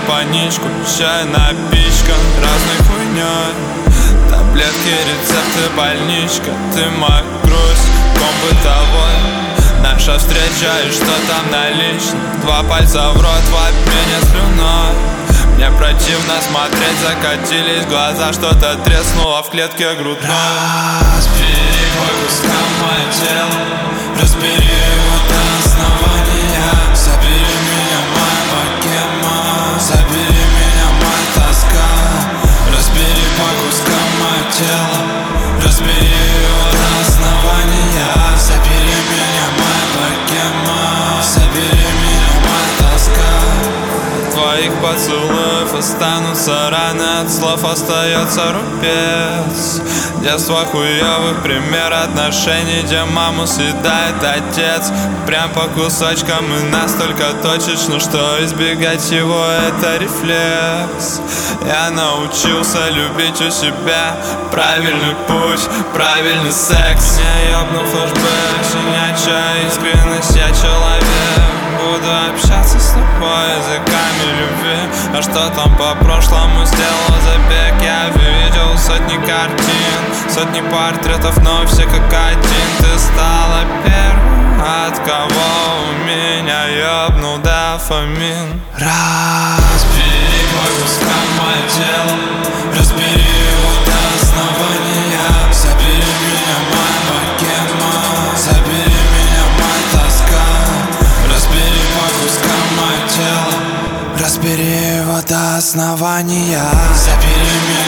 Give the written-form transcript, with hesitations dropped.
паничку, чай, напичка разной хуйней. Таблетки, рецепты, больничка. Ты моя грусть, ком бытовой. Наша встреча и что там налично. 2 пальца в рот в обмене слюной. Мне противно смотреть, закатились глаза. Что-то треснуло в клетке грудной. Разбери по кускам мое тело, разбери его до основания. Забери меня, моя богема, забери меня, моя тоска. Разбери по кускам мое тело, разбери его до основания. Забери меня, моя богема, забери меня, моя тоска. Твоих поцелуев останутся раны, от слов остается рубец. Детство хуёвый пример отношений, где маму съедает отец. Прям по кусочкам и настолько точечно, что избегать его это рефлекс. Я научился любить у себя правильный путь, правильный секс. Не ёбну флешбэк, щенячья искренность, я человек. Буду общаться с тобой языками любви. А что там по прошлому сделал забег? Я видел сотни картин, сотни портретов, но все как один. Ты стала первым, от кого у меня ёбнул дофамин. Разбери по кускам мое тело, разбери его до основания. Забери меня, моя богема, забери меня, моя тоска. Разбери по кускам мое тело, разбери его до основания. Забери меня.